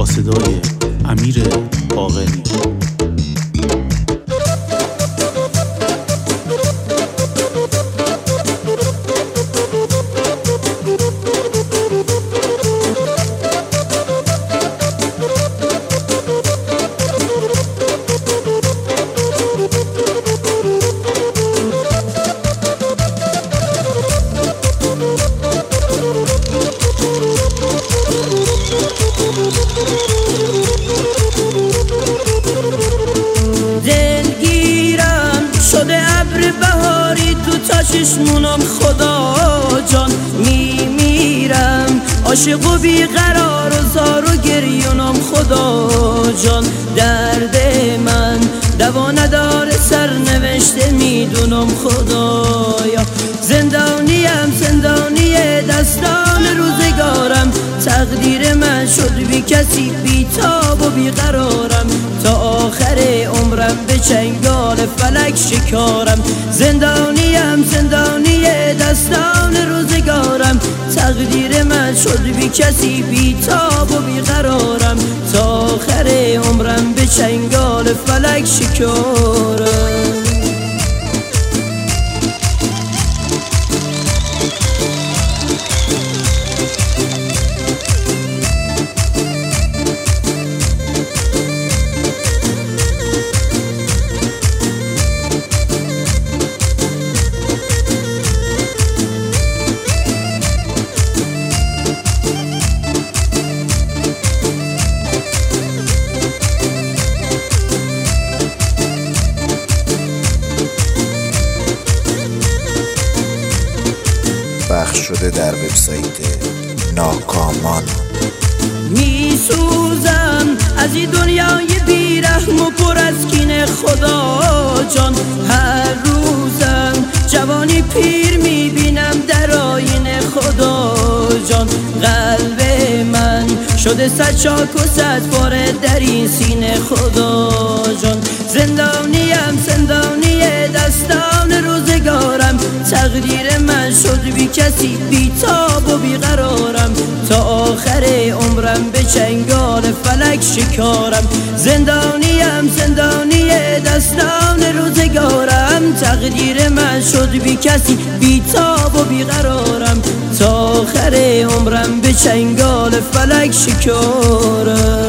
با صدای امیر باقری. دلگیرم شده ابر بهاری تو تا چشمونم، خدا جان میمیرم عاشق و بیقرار و زار و گریونم، خدا جان درد من دوا نداره سرنوشته میدونم، خدایا زندانیم زندانی دستان روزگارم، تقدیر من شد بی کسی بی تاب و بیقرارم، تا آخر عمرم به چنگال فلک شکارم، زندانیم زندانی دستان روزگارم، تقدیر من شد بی کسی بی تاب و بیقرارم، تا آخر عمرم به چنگال فلک شکارم. پخش شده در وبسایت ناکامان. میسوزم از این دنیای بیرحم و پر از کینه، خدا جان هر روزم جوانی پیر میبینم در آینه، خدا جان قلب من شده صد چاک و صد پاره در این سینه، خدا جان زندانیم زندانی دستان روزگارم، تقدیر من شد بی کسی بی تاب و بیقرارم، تا آخر عمرم به چنگال فلک شکارم، زندانیم زندانی دستان روزگارم، تقدیر من شد بی کسی بی تاب و بیقرارم، تا آخر عمرم به چنگال فلک شکارم.